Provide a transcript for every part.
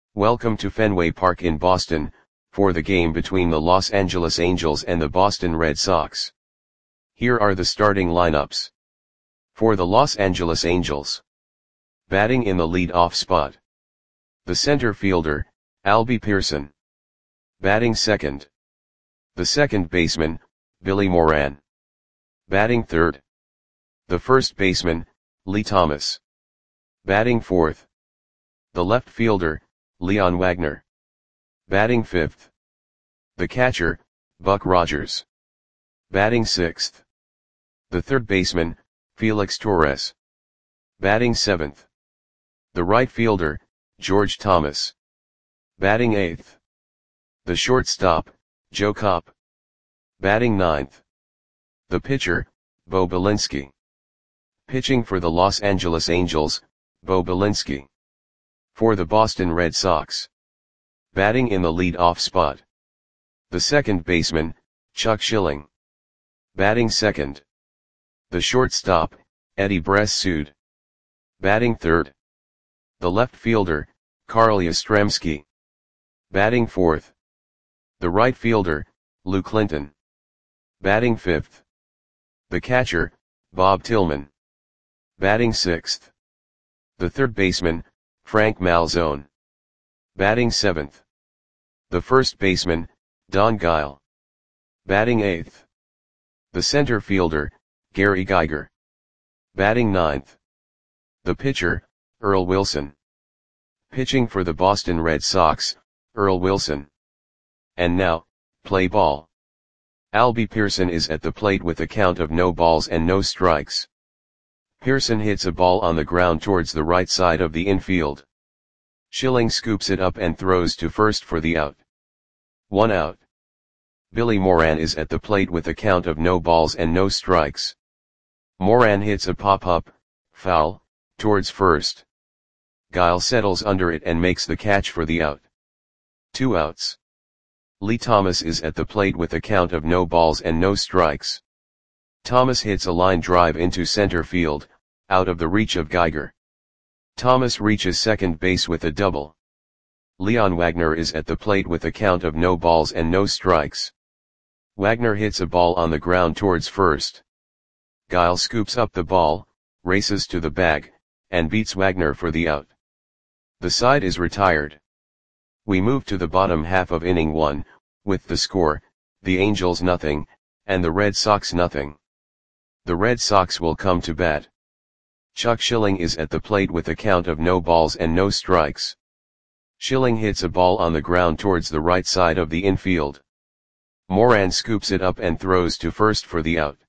Welcome to Fenway Park in Boston, for the game between the Los Angeles Angels and the Boston Red Sox. Here are the starting lineups. For the Los Angeles Angels. Batting in the lead-off spot. The center fielder, Albie Pearson. Batting second. The second baseman, Billy Moran. Batting third. The first baseman, Lee Thomas. Batting fourth. The left fielder, Leon Wagner. Batting fifth. The catcher, Buck Rogers. Batting sixth. The third baseman, Felix Torres. Batting seventh. The right fielder, George Thomas. Batting eighth. The shortstop, Joe Kopp. Batting ninth. The pitcher, Bo Belinsky. Pitching for the Los Angeles Angels, Bo Belinsky. For the Boston Red Sox. Batting in the lead-off spot. The second baseman, Chuck Schilling. Batting second. The shortstop, Eddie Bress-Sood. Batting third. The left fielder, Carl Yastrzemski. Batting fourth. The right fielder, Lou Clinton. Batting fifth. The catcher, Bob Tillman. Batting sixth. The third baseman, Frank Malzone. Batting seventh. The first baseman, Don Guile. Batting eighth. The center fielder, Gary Geiger. Batting ninth. The pitcher, Earl Wilson. Pitching for the Boston Red Sox, Earl Wilson. And now, play ball. Albie Pearson is at the plate with a count of no balls and no strikes. Pearson hits a ball on the ground towards the right side of the infield. Schilling scoops it up and throws to first for the out. 1 out. Billy Moran is at the plate with a count of no balls and no strikes. Moran hits a pop-up, foul, towards first. Guile settles under it and makes the catch for the out. 2 outs. Lee Thomas is at the plate with a count of no balls and no strikes. Thomas hits a line drive into center field, out of the reach of Geiger. Thomas reaches second base with a double. Leon Wagner is at the plate with a count of no balls and no strikes. Wagner hits a ball on the ground towards first. Guile scoops up the ball, races to the bag, and beats Wagner for the out. The side is retired. We move to the bottom half of inning 1, with the score, the Angels nothing, and the Red Sox nothing. The Red Sox will come to bat. Chuck Schilling is at the plate with a count of no balls and no strikes. Schilling hits a ball on the ground towards the right side of the infield. Moran scoops it up and throws to first for the out.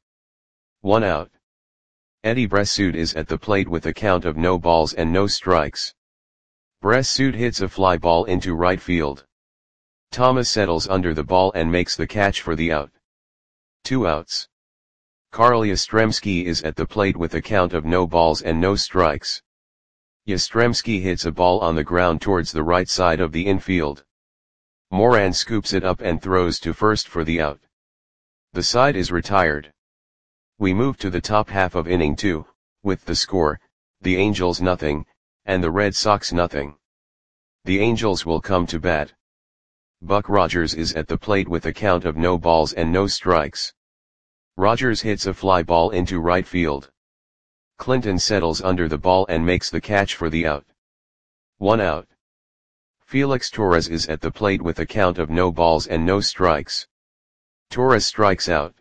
1 out. Eddie Bress-Sood is at the plate with a count of no balls and no strikes. Bress-Sood hits a fly ball into right field. Thomas settles under the ball and makes the catch for the out. 2 outs. Carl Yastrzemski is at the plate with a count of no balls and no strikes. Yastrzemski hits a ball on the ground towards the right side of the infield. Moran scoops it up and throws to first for the out. The side is retired. We move to the top half of inning 2, with the score, the Angels nothing, and the Red Sox nothing. The Angels will come to bat. Buck Rogers is at the plate with a count of no balls and no strikes. Rogers hits a fly ball into right field. Clinton settles under the ball and makes the catch for the out. 1 out. Felix Torres is at the plate with a count of no balls and no strikes. Torres strikes out.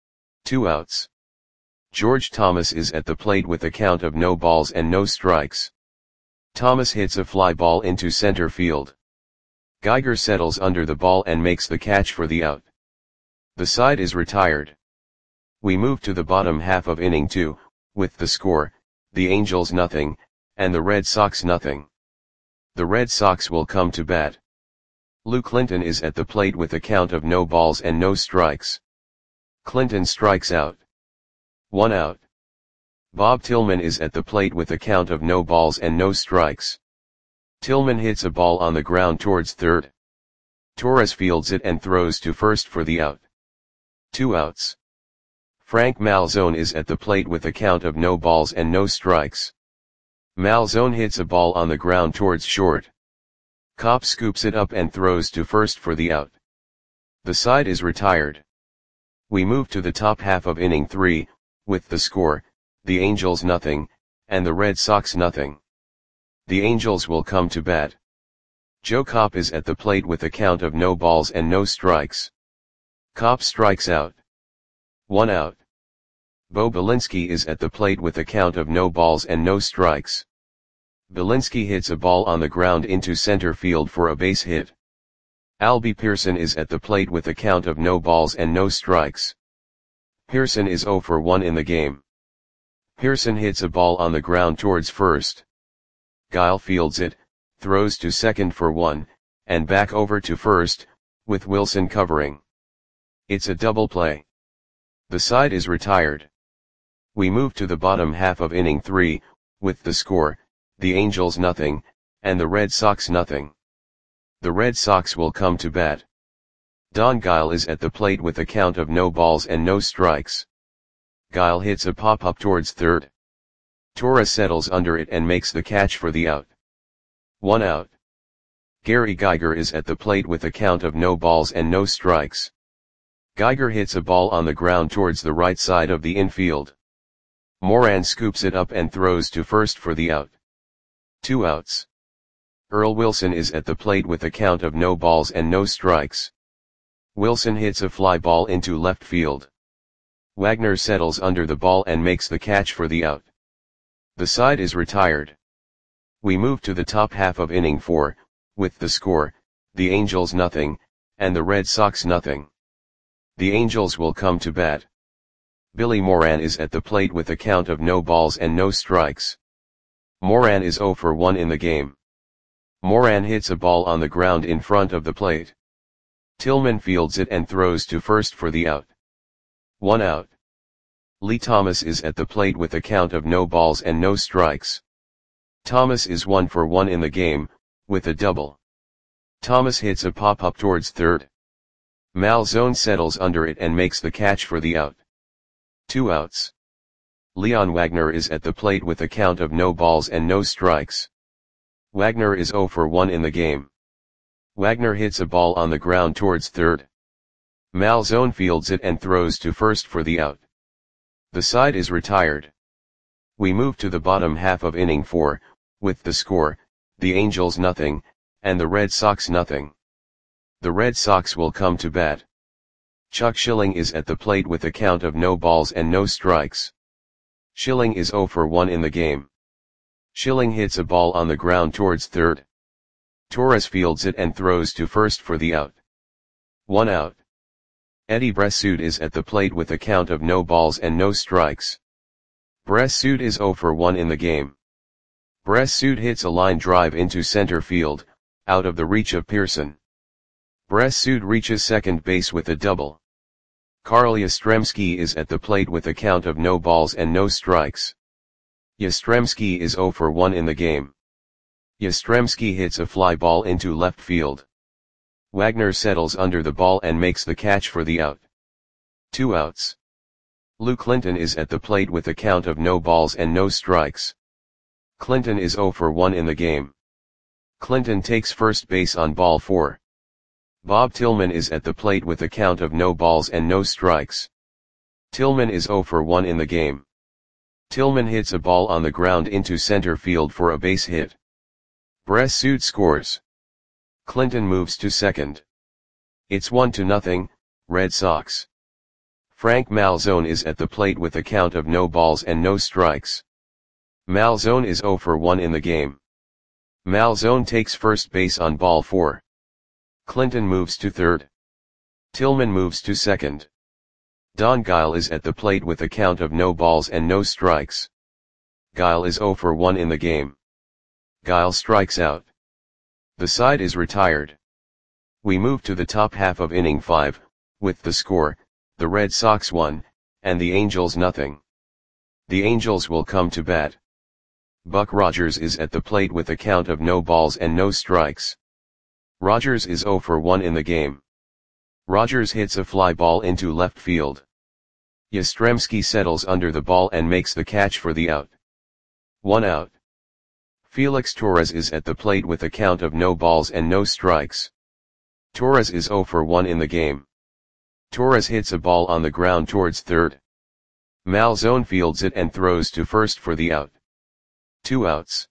2 outs. George Thomas is at the plate with a count of no balls and no strikes. Thomas hits a fly ball into center field. Geiger settles under the ball and makes the catch for the out. The side is retired. We move to the bottom half of inning 2, with the score, the Angels nothing, and the Red Sox nothing. The Red Sox will come to bat. Lou Clinton is at the plate with a count of no balls and no strikes. Clinton strikes out. 1 out. Bob Tillman is at the plate with a count of no balls and no strikes. Tillman hits a ball on the ground towards third. Torres fields it and throws to first for the out. 2 outs. Frank Malzone is at the plate with a count of no balls and no strikes. Malzone hits a ball on the ground towards short. Kopp scoops it up and throws to first for the out. The side is retired. We move to the top half of inning 3, with the score, the Angels nothing, and the Red Sox nothing. The Angels will come to bat. Joe Kopp is at the plate with a count of no balls and no strikes. Kopp strikes out. 1 out. Bo Belinsky is at the plate with a count of no balls and no strikes. Belinsky hits a ball on the ground into center field for a base hit. Albie Pearson is at the plate with a count of no balls and no strikes. Pearson is 0 for 1 in the game. Pearson hits a ball on the ground towards first. Guile fields it, throws to second for 1, and back over to first, with Wilson covering. It's a double play. The side is retired. We move to the bottom half of inning 3, with the score, the Angels nothing, and the Red Sox nothing. The Red Sox will come to bat. Don Guile is at the plate with a count of no balls and no strikes. Guile hits a pop-up towards third. Torres settles under it and makes the catch for the out. 1 out. Gary Geiger is at the plate with a count of no balls and no strikes. Geiger hits a ball on the ground towards the right side of the infield. Moran scoops it up and throws to first for the out. 2 outs. Earl Wilson is at the plate with a count of no balls and no strikes. Wilson hits a fly ball into left field. Wagner settles under the ball and makes the catch for the out. The side is retired. We move to the top half of inning 4, with the score, the Angels nothing, and the Red Sox nothing. The Angels will come to bat. Billy Moran is at the plate with a count of no balls and no strikes. Moran is 0 for 1 in the game. Moran hits a ball on the ground in front of the plate. Tillman fields it and throws to first for the out. 1 out. Lee Thomas is at the plate with a count of no balls and no strikes. Thomas is 1 for 1 in the game, with a double. Thomas hits a pop-up towards third. Malzone settles under it and makes the catch for the out. 2 outs. Leon Wagner is at the plate with a count of no balls and no strikes. Wagner is 0 for 1 in the game. Wagner hits a ball on the ground towards third. Malzone fields it and throws to first for the out. The side is retired. We move to the bottom half of inning 4, with the score, the Angels nothing, and the Red Sox nothing. The Red Sox will come to bat. Chuck Schilling is at the plate with a count of no balls and no strikes. Schilling is 0 for 1 in the game. Schilling hits a ball on the ground towards third. Torres fields it and throws to first for the out. 1 out. Eddie Bressoud is at the plate with a count of no balls and no strikes. Bressoud is 0 for 1 in the game. Bressoud hits a line drive into center field, out of the reach of Pearson. Bressoud reaches second base with a double. Carl Yastrzemski is at the plate with a count of no balls and no strikes. Yastrzemski is 0 for 1 in the game. Yastrzemski hits a fly ball into left field. Wagner settles under the ball and makes the catch for the out. 2 outs. Lou Clinton is at the plate with a count of no balls and no strikes. Clinton is 0 for 1 in the game. Clinton takes first base on ball 4. Bob Tillman is at the plate with a count of no balls and no strikes. Tillman is 0 for 1 in the game. Tillman hits a ball on the ground into center field for a base hit. Bressoud scores. Clinton moves to second. It's 1-0, Red Sox. Frank Malzone is at the plate with a count of no balls and no strikes. Malzone is 0 for 1 in the game. Malzone takes first base on ball 4. Clinton moves to third. Tillman moves to second. Don Guile is at the plate with a count of no balls and no strikes. Guile is 0 for 1 in the game. Guile strikes out. The side is retired. We move to the top half of inning 5, with the score, the Red Sox 1, and the Angels nothing. The Angels will come to bat. Buck Rogers is at the plate with a count of no balls and no strikes. Rogers is 0 for 1 in the game. Rogers hits a fly ball into left field. Yastrzemski settles under the ball and makes the catch for the out. 1 out. Felix Torres is at the plate with a count of no balls and no strikes. Torres is 0 for 1 in the game. Torres hits a ball on the ground towards third. Malzone fields it and throws to first for the out. 2 outs.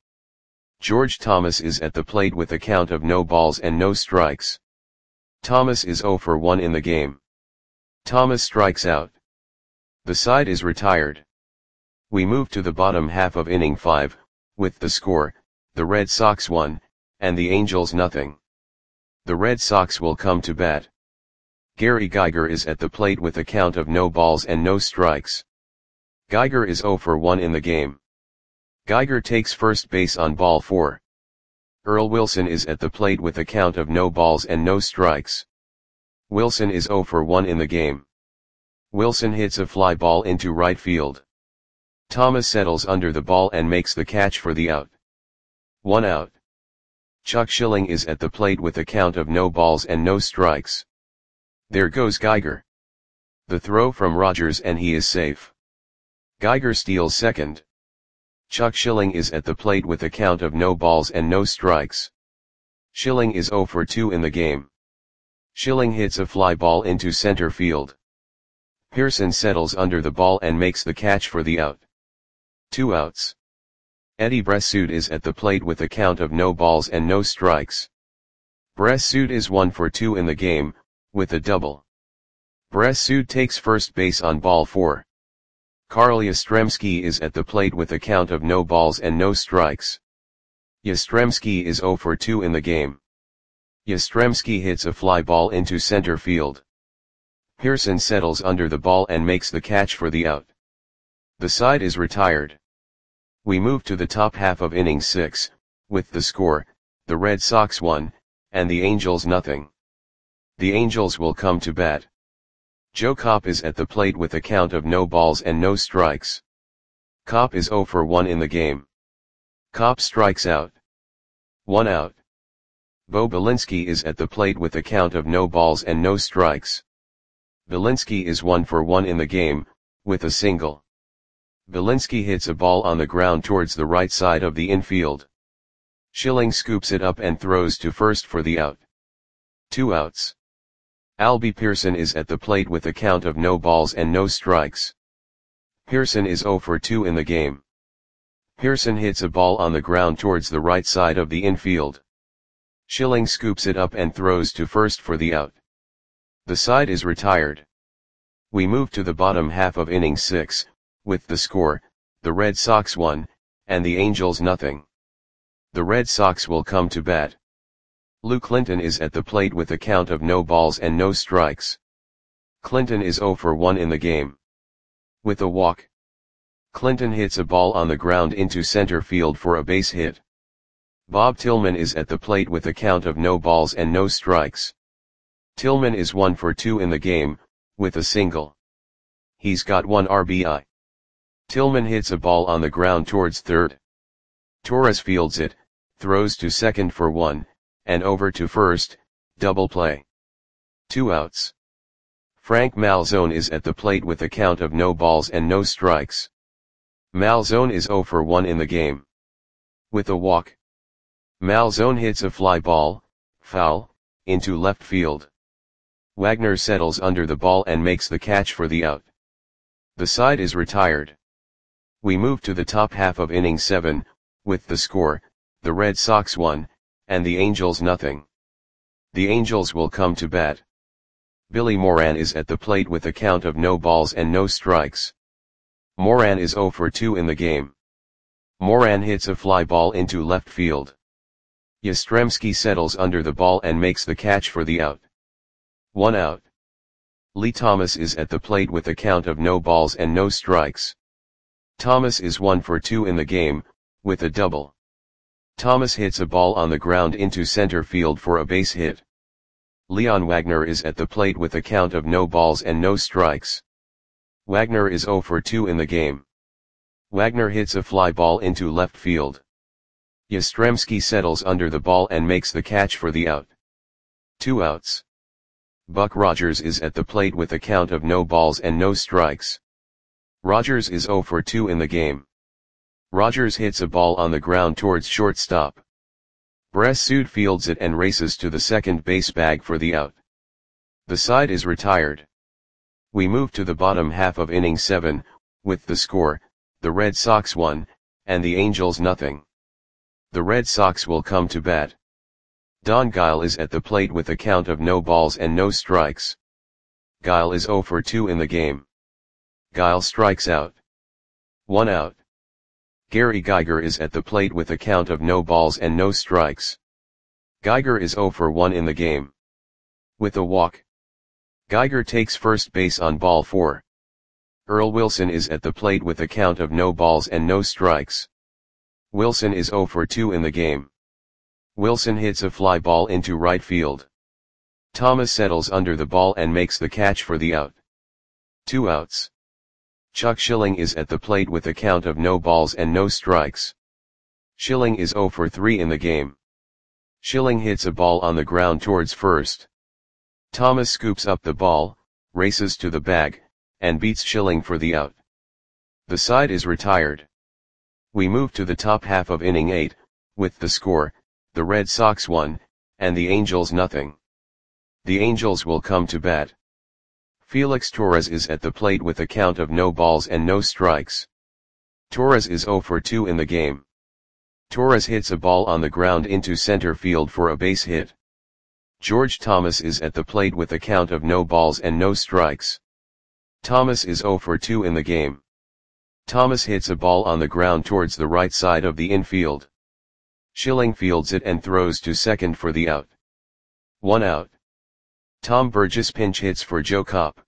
George Thomas is at the plate with a count of no balls and no strikes. Thomas is 0 for 1 in the game. Thomas strikes out. The side is retired. We move to the bottom half of inning 5, with the score, the Red Sox 1, and the Angels nothing. The Red Sox will come to bat. Gary Geiger is at the plate with a count of no balls and no strikes. Geiger is 0 for 1 in the game. Geiger takes first base on ball 4. Earl Wilson is at the plate with a count of no balls and no strikes. Wilson is 0 for 1 in the game. Wilson hits a fly ball into right field. Thomas settles under the ball and makes the catch for the out. 1 out. Chuck Schilling is at the plate with a count of no balls and no strikes. There goes Geiger. The throw from Rogers and he is safe. Geiger steals second. Chuck Schilling is at the plate with a count of no balls and no strikes. Schilling is 0 for 2 in the game. Schilling hits a fly ball into center field. Pearson settles under the ball and makes the catch for the out. 2 outs. Eddie Bressoud is at the plate with a count of no balls and no strikes. Bressoud is 1 for 2 in the game, with a double. Bressoud takes first base on ball 4. Carl Yastrzemski is at the plate with a count of no balls and no strikes. Yastrzemski is 0 for 2 in the game. Yastrzemski hits a fly ball into center field. Pearson settles under the ball and makes the catch for the out. The side is retired. We move to the top half of inning 6, with the score, the Red Sox 1, and the Angels nothing. The Angels will come to bat. Joe Kopp is at the plate with a count of no balls and no strikes. Kopp is 0 for 1 in the game. Kopp strikes out. 1 out. Bo Belinsky is at the plate with a count of no balls and no strikes. Belinsky is 1 for 1 in the game, with a single. Belinsky hits a ball on the ground towards the right side of the infield. Schilling scoops it up and throws to first for the out. 2 outs. Albie Pearson is at the plate with a count of no balls and no strikes. Pearson is 0 for 2 in the game. Pearson hits a ball on the ground towards the right side of the infield. Schilling scoops it up and throws to first for the out. The side is retired. We move to the bottom half of inning 6, with the score, the Red Sox 1, and the Angels nothing. The Red Sox will come to bat. Lou Clinton is at the plate with a count of no balls and no strikes. Clinton is 0 for 1 in the game. With a walk. Clinton hits a ball on the ground into center field for a base hit. Bob Tillman is at the plate with a count of no balls and no strikes. Tillman is 1 for 2 in the game, with a single. He's got 1 RBI. Tillman hits a ball on the ground towards third. Torres fields it, throws to second for 1, and over to first, double play. 2 outs. Frank Malzone is at the plate with a count of no balls and no strikes. Malzone is 0 for 1 in the game. With a walk. Malzone hits a fly ball, foul, into left field. Wagner settles under the ball and makes the catch for the out. The side is retired. We move to the top half of inning 7, with the score, the Red Sox 1, and the Angels nothing. The Angels will come to bat. Billy Moran is at the plate with a count of no balls and no strikes. Moran is 0 for 2 in the game. Moran hits a fly ball into left field. Yastrzemski settles under the ball and makes the catch for the out. 1 out. Lee Thomas is at the plate with a count of no balls and no strikes. Thomas is 1 for 2 in the game, with a double. Thomas hits a ball on the ground into center field for a base hit. Leon Wagner is at the plate with a count of no balls and no strikes. Wagner is 0 for 2 in the game. Wagner hits a fly ball into left field. Yastrzemski settles under the ball and makes the catch for the out. 2 outs. Buck Rogers is at the plate with a count of no balls and no strikes. Rogers is 0 for 2 in the game. Rogers hits a ball on the ground towards shortstop. Bressud fields it and races to the second base bag for the out. The side is retired. We move to the bottom half of inning 7, with the score, the Red Sox 1, and the Angels nothing. The Red Sox will come to bat. Don Guile is at the plate with a count of no balls and no strikes. Guile is 0 for 2 in the game. Guile strikes out. 1 out. Gary Geiger is at the plate with a count of no balls and no strikes. Geiger is 0 for 1 in the game. With a walk. Geiger takes first base on ball 4. Earl Wilson is at the plate with a count of no balls and no strikes. Wilson is 0 for 2 in the game. Wilson hits a fly ball into right field. Thomas settles under the ball and makes the catch for the out. 2 outs. Chuck Schilling is at the plate with a count of no balls and no strikes. Schilling is 0 for 3 in the game. Schilling hits a ball on the ground towards first. Thomas scoops up the ball, races to the bag, and beats Schilling for the out. The side is retired. We move to the top half of inning 8, with the score, the Red Sox 1, and the Angels nothing. The Angels will come to bat. Felix Torres is at the plate with a count of no balls and no strikes. Torres is 0 for 2 in the game. Torres hits a ball on the ground into center field for a base hit. George Thomas is at the plate with a count of no balls and no strikes. Thomas is 0 for 2 in the game. Thomas hits a ball on the ground towards the right side of the infield. Schilling fields it and throws to second for the out. 1 out. Tom Burgess pinch hits for Joe Kopp.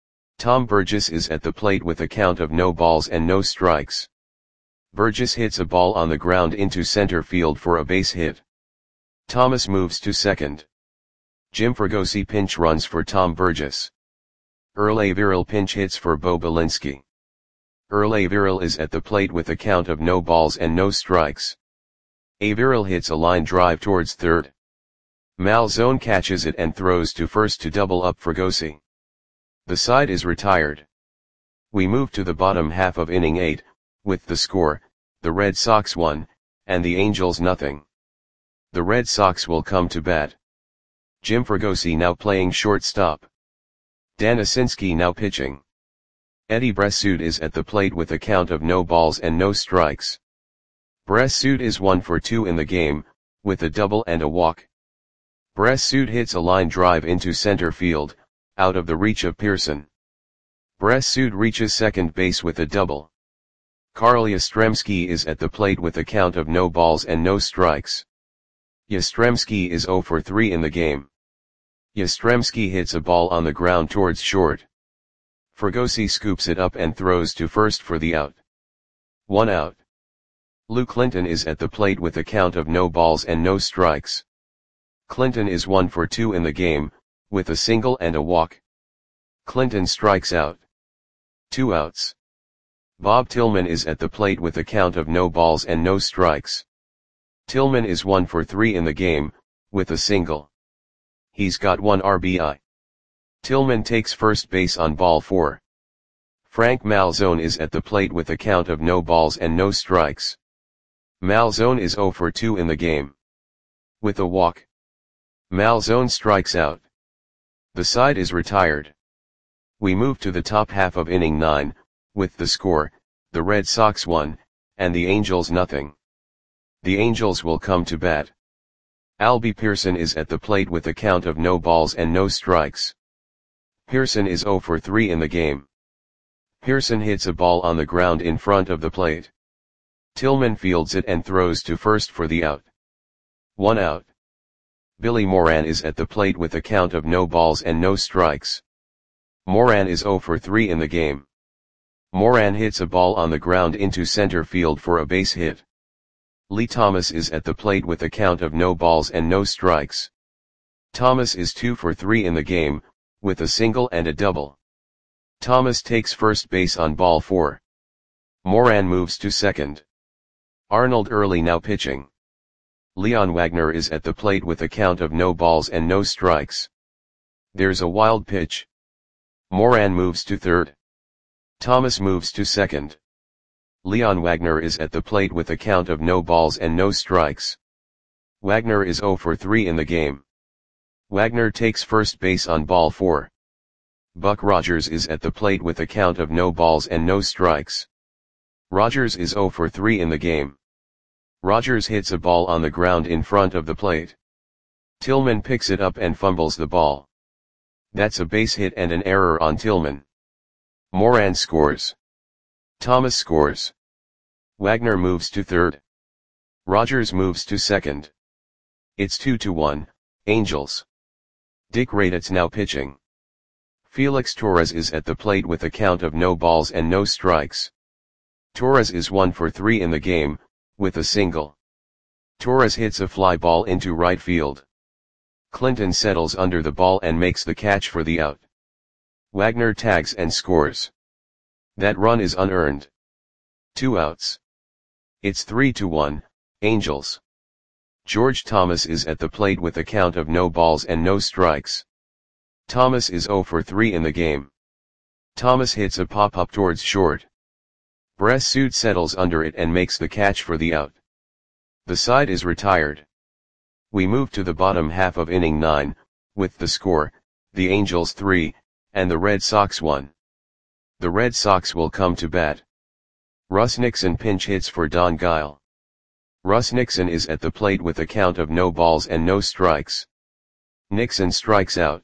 Tom Burgess is at the plate with a count of no balls and no strikes. Burgess hits a ball on the ground into center field for a base hit. Thomas moves to second. Jim Fregosi pinch runs for Tom Burgess. Earl Averill pinch hits for Bo Belinsky. Earl Averill is at the plate with a count of no balls and no strikes. Averill hits a line drive towards third. Malzone catches it and throws to first to double up Fregosi. The side is retired. We move to the bottom half of inning 8, with the score, the Red Sox 1, and the Angels nothing. The Red Sox will come to bat. Jim Fregosi now playing shortstop. Dan Asinski now pitching. Eddie Bressud is at the plate with a count of no balls and no strikes. Bressud is 1 for 2 in the game, with a double and a walk. Bressud hits a line drive into center field, out of the reach of Pearson. Bressud reaches second base with a double. Carl Yastrzemski is at the plate with a count of no balls and no strikes. Yastrzemski is 0 for 3 in the game. Yastrzemski hits a ball on the ground towards short. Fregosi scoops it up and throws to first for the out. 1 out. Lou Clinton is at the plate with a count of no balls and no strikes. Clinton is 1 for 2 in the game, with a single and a walk. Clinton strikes out. 2 outs. Bob Tillman is at the plate with a count of no balls and no strikes. Tillman is 1 for 3 in the game, with a single. He's got 1 RBI. Tillman takes first base on ball 4. Frank Malzone is at the plate with a count of no balls and no strikes. Malzone is 0 for 2 in the game. With a walk. Malzone strikes out. The side is retired. We move to the top half of inning 9, with the score, the Red Sox 1, and the Angels nothing. The Angels will come to bat. Albie Pearson is at the plate with a count of no balls and no strikes. Pearson is 0 for 3 in the game. Pearson hits a ball on the ground in front of the plate. Tillman fields it and throws to first for the out. 1 out. Billy Moran is at the plate with a count of no balls and no strikes. Moran is 0 for 3 in the game. Moran hits a ball on the ground into center field for a base hit. Lee Thomas is at the plate with a count of no balls and no strikes. Thomas is 2 for 3 in the game, with a single and a double. Thomas takes first base on ball 4. Moran moves to second. Arnold Early now pitching. Leon Wagner is at the plate with a count of no balls and no strikes. There's a wild pitch. Moran moves to third. Thomas moves to second. Leon Wagner is at the plate with a count of no balls and no strikes. Wagner is 0 for 3 in the game. Wagner takes first base on ball 4. Buck Rogers is at the plate with a count of no balls and no strikes. Rogers is 0 for 3 in the game. Rogers hits a ball on the ground in front of the plate. Tillman picks it up and fumbles the ball. That's a base hit and an error on Tillman. Moran scores. Thomas scores. Wagner moves to third. Rogers moves to second. It's 2-1, Angels. Dick Raditz now pitching. Felix Torres is at the plate with a count of no balls and no strikes. Torres is 1 for 3 in the game, with a single. Torres hits a fly ball into right field. Clinton settles under the ball and makes the catch for the out. Wagner tags and scores. That run is unearned. 2 outs. It's 3-1, Angels. George Thomas is at the plate with a count of no balls and no strikes. Thomas is 0 for 3 in the game. Thomas hits a pop-up towards short. Bressud settles under it and makes the catch for the out. The side is retired. We move to the bottom half of inning 9, with the score, the Angels 3, and the Red Sox 1. The Red Sox will come to bat. Russ Nixon pinch hits for Don Guile. Russ Nixon is at the plate with a count of no balls and no strikes. Nixon strikes out.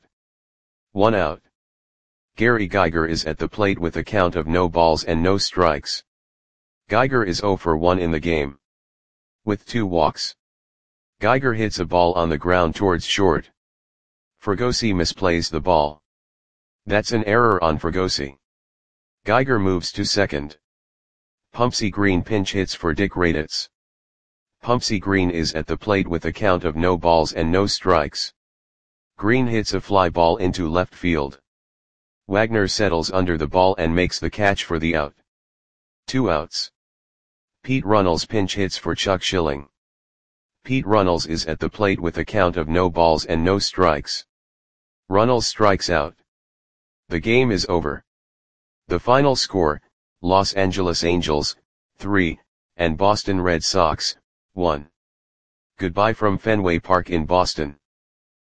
1 out. Gary Geiger is at the plate with a count of no balls and no strikes. Geiger is 0 for 1 in the game. With 2 walks. Geiger hits a ball on the ground towards short. Fregosi misplays the ball. That's an error on Fregosi. Geiger moves to second. Pumpsy Green pinch hits for Dick Raditz. Pumpsy Green is at the plate with a count of no balls and no strikes. Green hits a fly ball into left field. Wagner settles under the ball and makes the catch for the out. 2 outs. Pete Runnels pinch hits for Chuck Schilling. Pete Runnels is at the plate with a count of no balls and no strikes. Runnels strikes out. The game is over. The final score, Los Angeles Angels, 3, and Boston Red Sox, 1. Goodbye from Fenway Park in Boston.